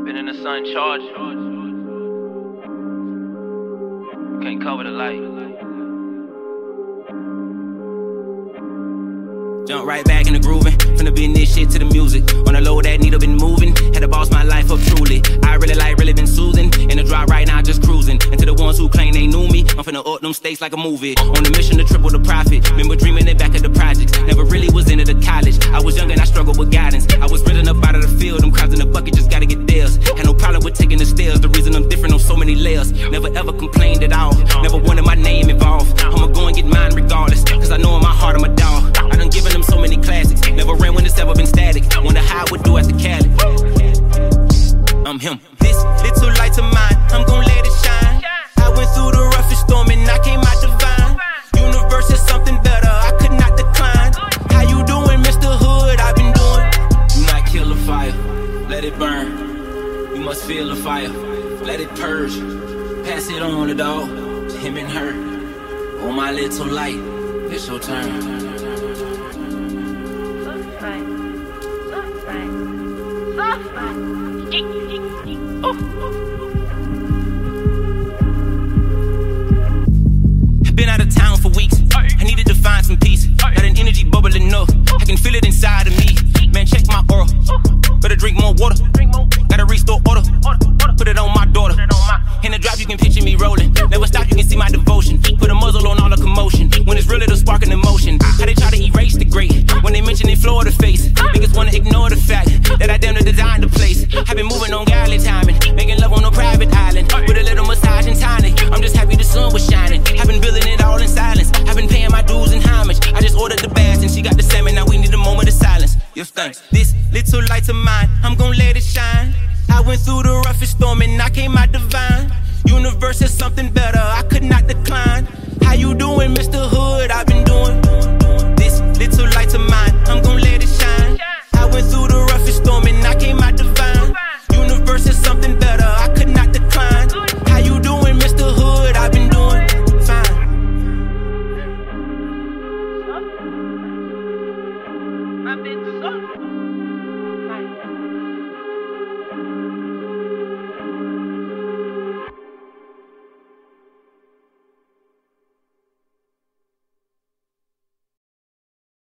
Been in the sun charged. Can't cover the light. Jump right back in the grooving. Finna be in this shit to the music. On the low, that needle been moving. Had to boss my life up truly. I really been soothing. In the drop right now, just cruising. And to the ones who claim they knew me, I'm finna up them stakes like a movie. On the mission to triple the profit. Remember dreaming it back at the projects. Never really was into the college. I was young and I struggled with guidance. I was sprinting up out of the field. Them crowds in the bucket just gotta get theirs. Had no problem with taking the stairs. The reason I'm different on so many layers. Never ever complained at all. Never wanted my name involved. I'ma go and get mine regardless. Cause I know in my heart I'm a dog. I done given them so many classics. Never ran when it's ever been static. Wonder how I would do after Cali. I'm him. This little light of mine, I'm gon' let it shine. I went through the roughest storm and I came out divine. Universe is something better, I could not decline. How you doing, Mr. Hood? I've been doing. Do not kill the fire, let it burn. You must feel the fire, let it purge. Pass it on the dog, him and her. Oh my little light, it's your turn. I've been out of town for weeks. I needed to find some peace. Got an energy bubbling up. I can feel it inside of me. Man, check my aura. Better drink more water. Gotta restore order. Put it on my daughter. In the drive, you can picture me rolling. Never stop, you can see my devotion. Put a muzzle on all the commotion. When it's real, it'll spark an emotion. How they try to erase the great. When they mention it, Florida face. Niggas wanna ignore the fact that I damn near designed the place. I've been moving on godly timing. Making love on a private island. With a little massage and tonic. I'm just happy the sun was shining. I've been building it all in silence. I've been paying my dues and homage. I just ordered the bass and she got the salmon. Now we need a moment of silence. Your thanks. This little light of mine, I'm gon' let it shine. I went through the roughest storm and I came out divine. Universe is something better, I could not decline. How you doing, Mr. Hood? I've been doing